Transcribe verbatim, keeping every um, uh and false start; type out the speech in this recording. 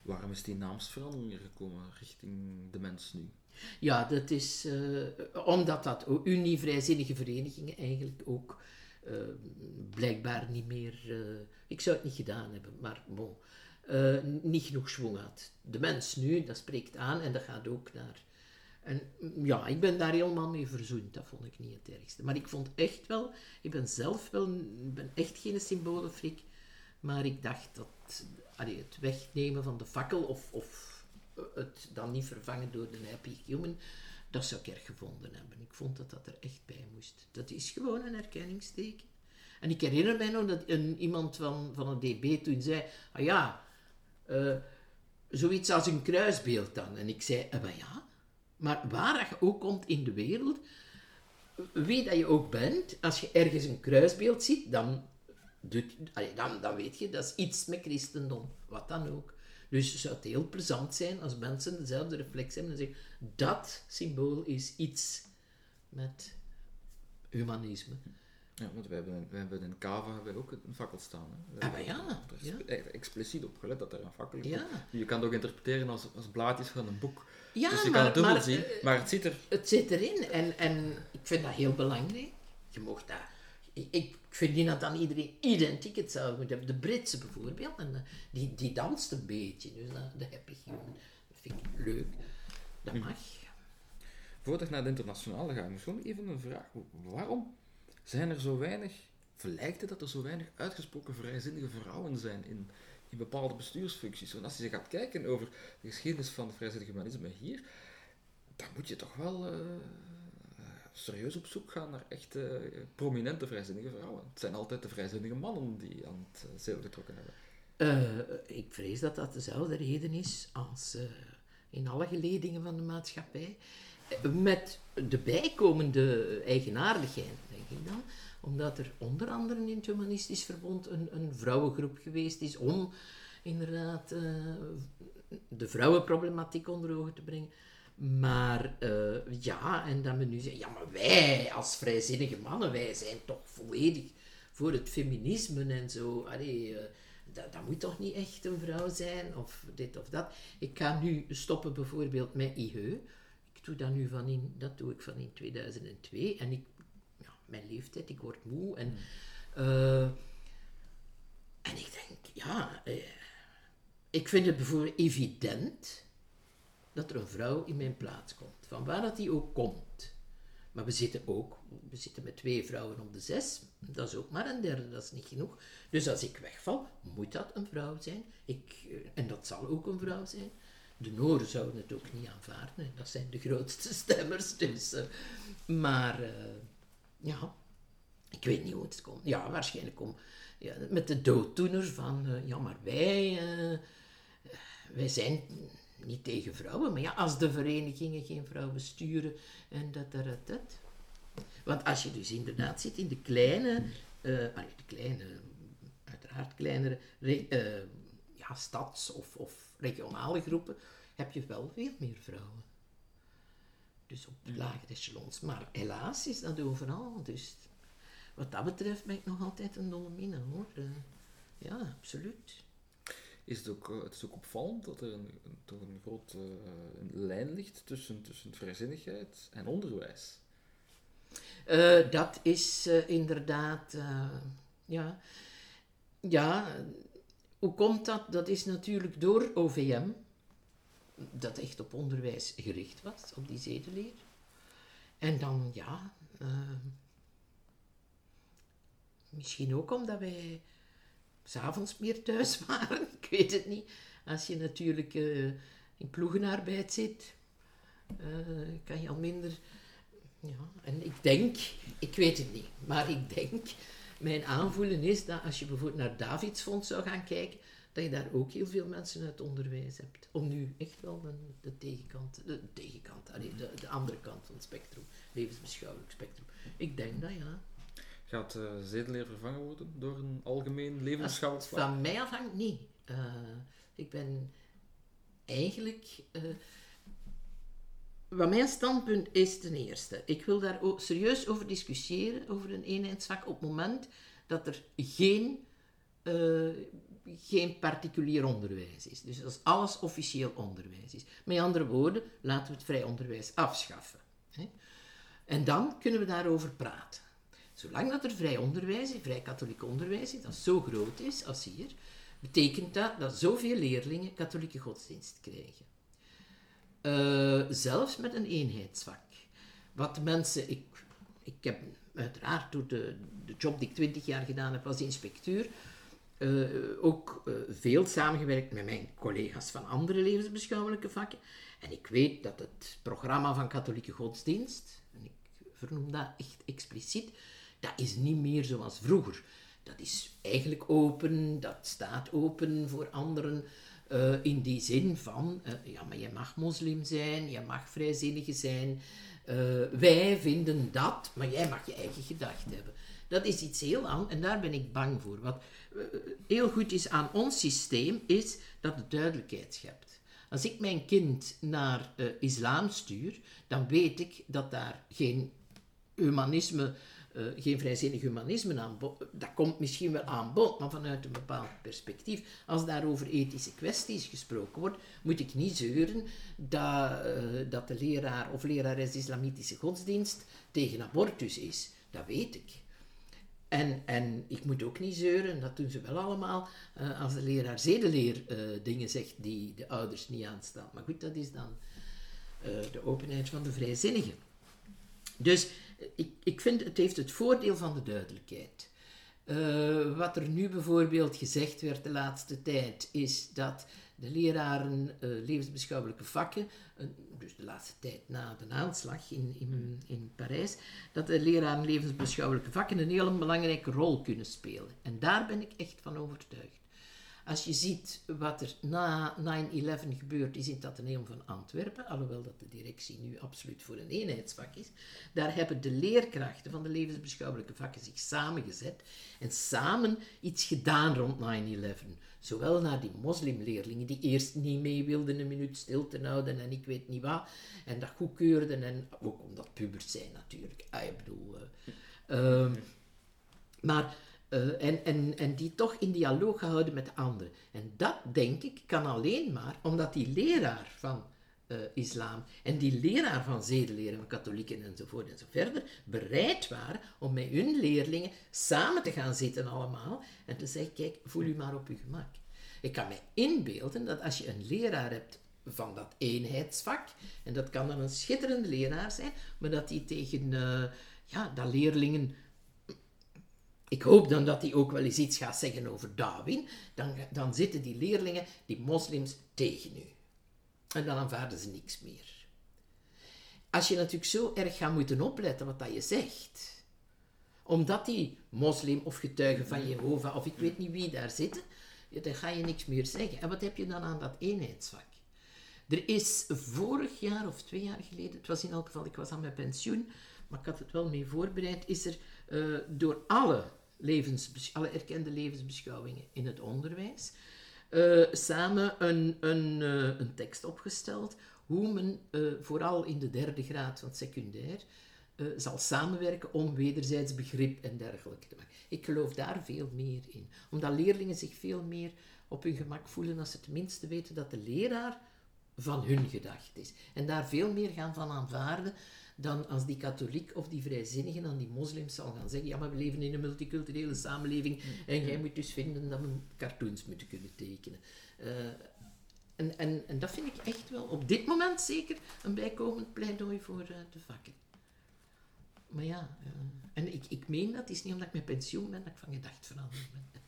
Waarom is die naamsverandering er gekomen richting De Mens Nu? Ja, dat is uh, omdat dat Unie-vrijzinnige verenigingen eigenlijk ook uh, blijkbaar niet meer... Uh, ik zou het niet gedaan hebben, maar bon, uh, niet genoeg schwung had. De Mens Nu, dat spreekt aan en dat gaat ook naar... En ja, ik ben daar helemaal mee verzoend. Dat vond ik niet het ergste. Maar ik vond echt wel... Ik ben zelf wel... Ik ben echt geen symbolenfrik. Maar ik dacht dat... Allee, het wegnemen van de fakkel of... of het dan niet vervangen door de Happy Human, dat zou ik erg gevonden hebben. Ik vond dat dat er echt bij moest. Dat is gewoon een erkenningsteken. En ik herinner mij nog dat een, iemand van, van het D B toen zei, ah ja, uh, zoiets als een kruisbeeld dan. En ik zei, ah, maar ja, maar waar je ook komt in de wereld, wie dat je ook bent, als je ergens een kruisbeeld ziet, dan, doet, allee, dan, dan weet je, dat is iets met christendom, wat dan ook. Dus zou het heel plezant zijn als mensen dezelfde reflex hebben en zeggen, dat symbool is iets met humanisme. Ja, want wij hebben, wij hebben in Cava hebben wij ook een fakkel staan. Hè. Ah, maar ja. Er is ja. expliciet op gelet dat er een fakkel is. Ja. Je kan het ook interpreteren als, als blaadjes van een boek. Ja, dus je maar, kan het dubbel maar, zien, uh, maar het zit er... Het zit erin en, en ik vind dat heel belangrijk. Je mocht dat... Ik, ik vind niet dat dan iedereen identiek hetzelfde moet hebben. De Britse bijvoorbeeld, en die, die danst een beetje. Dus dat, dat heb ik gewoon. Dat vind ik leuk. Dat mag. Voordat ik naar de internationale ga, misschien even een vraag. Waarom zijn er zo weinig, verlijkt het dat er zo weinig uitgesproken vrijzinnige vrouwen zijn in, in bepaalde bestuursfuncties? Want als je gaat kijken over de geschiedenis van het vrijzinnig humanisme hier, dan moet je toch wel... Uh, serieus op zoek gaan naar echt uh, prominente vrijzinnige vrouwen. Het zijn altijd de vrijzinnige mannen die aan het uh, zeil getrokken hebben. Uh, ik vrees dat dat dezelfde reden is als uh, in alle geledingen van de maatschappij. Uh, met de bijkomende eigenaardigheid, denk ik dan. Omdat er onder andere in het Humanistisch Verbond een, een vrouwengroep geweest is om inderdaad uh, de vrouwenproblematiek onder ogen te brengen. Maar uh, ja, en dat men nu zegt, ja, maar wij als vrijzinnige mannen, wij zijn toch volledig voor het feminisme en zo. Allee, uh, dat, dat moet toch niet echt een vrouw zijn, of dit of dat. Ik ga nu stoppen bijvoorbeeld met I H E. Ik doe dat nu van in, dat doe ik van in tweeduizend twee. En ik, ja, mijn leeftijd, ik word moe. En, uh, en ik denk, ja, uh, ik vind het bijvoorbeeld evident... dat er een vrouw in mijn plaats komt. Van waar dat die ook komt. Maar we zitten ook, we zitten met twee vrouwen op de zes. Dat is ook maar een derde, dat is niet genoeg. Dus als ik wegval, moet dat een vrouw zijn. Ik, en dat zal ook een vrouw zijn. De Noren zouden het ook niet aanvaarden. Dat zijn de grootste stemmers. Dus, uh, maar, uh, ja, ik weet niet hoe het komt. Ja, waarschijnlijk om, ja, met de dooddoener van, uh, ja, maar wij, uh, wij zijn... niet tegen vrouwen, maar ja, als de verenigingen geen vrouwen sturen en dat, dat, dat, dat. Want als je dus inderdaad zit in de kleine, uh, allee, de kleine, uiteraard kleinere, uh, ja, stads- of, of regionale groepen, heb je wel veel meer vrouwen. Dus op de lage echelons. Maar helaas is dat overal. Dus wat dat betreft ben ik nog altijd een dolle minne, hoor. Uh, ja, absoluut. Is het, ook, het is ook opvallend dat er een, een, toch een grote uh, een lijn ligt tussen, tussen vrijzinnigheid en onderwijs. Uh, dat is uh, inderdaad, uh, ja, ja, hoe komt dat? Dat is natuurlijk door O V M, dat echt op onderwijs gericht was, op die zedeleer. En dan, ja, uh, misschien ook omdat wij... 's avonds meer thuis waren, ik weet het niet. Als je natuurlijk uh, in ploegenarbeid zit, uh, kan je al minder... Ja, en ik denk, ik weet het niet, maar ik denk, mijn aanvoelen is dat als je bijvoorbeeld naar Davidsfonds zou gaan kijken, dat je daar ook heel veel mensen uit onderwijs hebt. Om nu echt wel de, de tegenkant, de tegenkant, allee, de, de andere kant van het spectrum, levensbeschouwelijk spectrum. Ik denk dat ja. Gaat uh, zedeleer vervangen worden door een algemeen levensbeschouwelijk vak? Van mij afhangt niet. Uh, ik ben eigenlijk... Uh, wat mijn standpunt is ten eerste, ik wil daar ook serieus over discussiëren, over een eenheidsvak, op het moment dat er geen uh, geen particulier onderwijs is. Dus als alles officieel onderwijs is. Met andere woorden, laten we het vrij onderwijs afschaffen. Hè? En dan kunnen we daarover praten. Zolang dat er vrij onderwijs is, vrij katholiek onderwijs is, dat zo groot is als hier, betekent dat dat zoveel leerlingen katholieke godsdienst krijgen. Uh, zelfs met een eenheidsvak. Wat mensen... Ik, ik heb uiteraard door de, de job die ik twintig jaar gedaan heb als inspecteur, uh, ook uh, veel samengewerkt met mijn collega's van andere levensbeschouwelijke vakken. En ik weet dat het programma van katholieke godsdienst, en ik vernoem dat echt expliciet, dat is niet meer zoals vroeger. Dat is eigenlijk open, dat staat open voor anderen, uh, in die zin van, uh, ja, maar je mag moslim zijn, je mag vrijzinnige zijn, uh, wij vinden dat, maar jij mag je eigen gedachten hebben. Dat is iets heel anders en daar ben ik bang voor. Wat uh, heel goed is aan ons systeem, is dat het duidelijkheid schept. Als ik mijn kind naar uh, islam stuur, dan weet ik dat daar geen humanisme... Uh, geen vrijzinnig humanisme aan bod. Dat komt misschien wel aan bod, maar vanuit een bepaald perspectief. Als daar over ethische kwesties gesproken wordt, moet ik niet zeuren dat, uh, dat de leraar of lerares islamitische godsdienst tegen abortus is. Dat weet ik. En, en ik moet ook niet zeuren, dat doen ze wel allemaal, uh, als de leraar zedeleer uh, dingen zegt die de ouders niet aanstaan. Maar goed, dat is dan uh, de openheid van de vrijzinnigen. Dus ik, ik vind, het heeft het voordeel van de duidelijkheid. Uh, wat er nu bijvoorbeeld gezegd werd de laatste tijd, is dat de leraren uh, levensbeschouwelijke vakken, uh, dus de laatste tijd na de aanslag in, in, in Parijs, dat de leraren levensbeschouwelijke vakken een heel belangrijke rol kunnen spelen. En daar ben ik echt van overtuigd. Als je ziet wat er na nine eleven gebeurd is in het Atheneum van Antwerpen, alhoewel dat de directie nu absoluut voor een eenheidsvak is, daar hebben de leerkrachten van de levensbeschouwelijke vakken zich samengezet en samen iets gedaan rond nine eleven. Zowel naar die moslimleerlingen die eerst niet mee wilden een minuut stilte houden en ik weet niet wat, en dat goedkeurden, en ook omdat pubers zijn natuurlijk. Ah, ik bedoel... Uh, uh, maar... Uh, en, en, en die toch in dialoog gehouden met de anderen. En dat, denk ik, kan alleen maar omdat die leraar van uh, islam en die leraar van zedenleer van katholieken enzovoort enzoverder bereid waren om met hun leerlingen samen te gaan zitten allemaal en te zeggen, kijk, voel u maar op uw gemak. Ik kan me inbeelden dat als je een leraar hebt van dat eenheidsvak, en dat kan dan een schitterende leraar zijn, maar dat die tegen uh, ja, dat leerlingen... Ik hoop dan dat hij ook wel eens iets gaat zeggen over Darwin. Dan, dan zitten die leerlingen, die moslims, tegen u. En dan aanvaarden ze niks meer. Als je natuurlijk zo erg gaat moeten opletten wat dat je zegt, omdat die moslim of getuigen van Jehovah of ik weet niet wie daar zitten, dan ga je niks meer zeggen. En wat heb je dan aan dat eenheidsvak? Er is vorig jaar of twee jaar geleden, het was in elk geval, ik was aan mijn pensioen, maar ik had het wel mee voorbereid, is er uh, door alle, levensbesch- alle erkende levensbeschouwingen in het onderwijs uh, samen een, een, uh, een tekst opgesteld hoe men uh, vooral in de derde graad van secundair uh, zal samenwerken om wederzijds begrip en dergelijke te maken. Ik geloof daar veel meer in. Omdat leerlingen zich veel meer op hun gemak voelen als ze tenminste weten dat de leraar van hun gedacht is. En daar veel meer gaan van aanvaarden dan als die katholiek of die vrijzinnigen aan die moslims zal gaan zeggen, ja, maar we leven in een multiculturele samenleving en jij moet dus vinden dat we cartoons moeten kunnen tekenen. Uh, en, en, en dat vind ik echt wel, op dit moment zeker, een bijkomend pleidooi voor uh, de vakken. Maar ja, uh, en ik, ik meen dat, het is niet omdat ik met pensioen ben dat ik van gedacht veranderd ben.